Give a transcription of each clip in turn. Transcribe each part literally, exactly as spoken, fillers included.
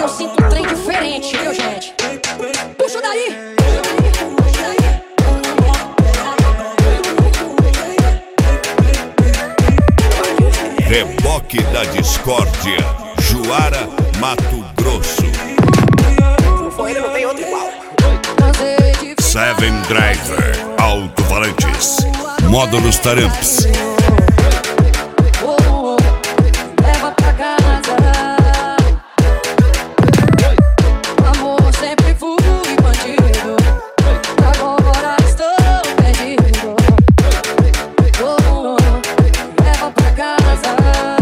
eu sinto um trem diferente, viu, gente? Puxa daí! Reboque da Discórdia, Juara, Mato Grosso. Ele não tem outro igual. Seven Driver, alto-falantes, módulos Taramps. Leva pra casa. Amor, sempre fui bandido. Agora estou perdido. Leva pra casa.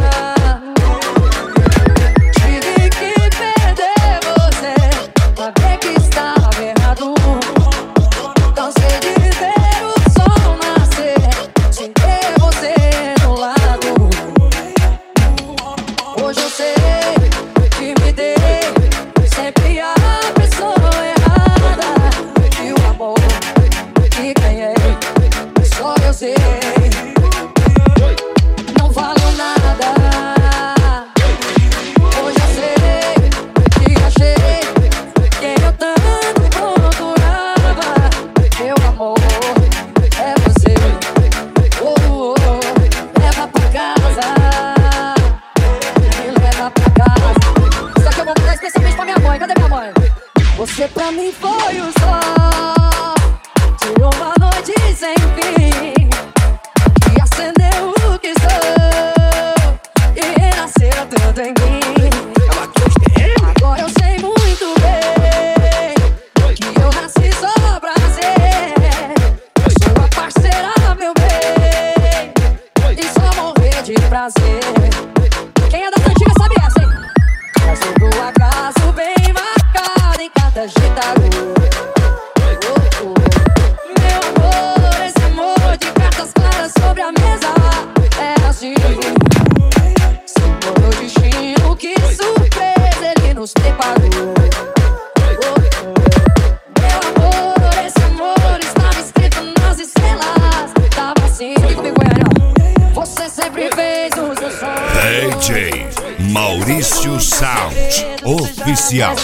Tive que perder você, saber que estava errado. Cansei de ver o sol nascer sem ter você do lado. Hoje eu sei que me dei sempre a pessoa errada. E o amor que ganhei só eu sei. Não falo nada. Hoje eu sei que achei quem eu tanto procurava. Meu amor é você. Oh, oh, oh. Leva pra casa. Me leva pra casa. Isso aqui eu vou mandar especialmente pra minha mãe. Cadê minha mãe? Você pra mim foi o sol de uma noite sem fim, que acendeu o que sou e renasceu tudo em mim. Agora eu sei muito bem que eu nasci só pra ser sua parceira, meu bem, e só morrer de prazer. Quem é das antigas sabe essa, hein? Mas todo acaso bem marcado em cada agitador. Oh, oh. Meu amor, esse amor de cartas claras sobre a mesa é assim. Senhor, o destino, que surpresa ele nos preparou. Oh, oh. Meu amor, esse amor estava escrito nas estrelas. Tava assim, fica comigo, Goiânia. Você sempre fez o seu sonho. D J Maurício Sound Oficial.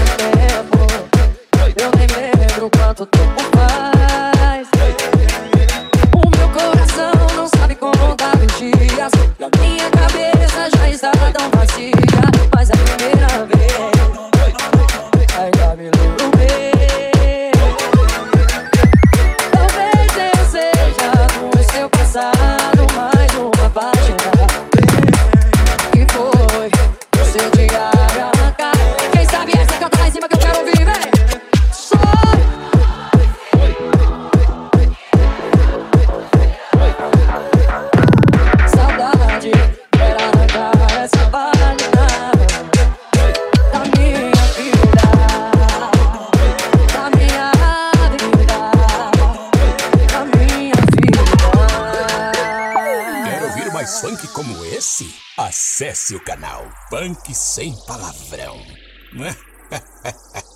Eu nem lembro quanto tempo faz. O meu coração não sabe contar os dias. Na minha cabeça já está tão vazia. Mas a primeira vez ainda me lembro bem. Talvez eu seja no seu passado mais uma página que foi o seu diário arrancar. Quem sabe essa canta lá em cima que eu quero ouvir, vem! Só saudade, quero arrancar essa página da minha vida, da minha vida, da minha vida. Quer ouvir mais funk como esse? Acesse o canal Funk Sem Palavrão.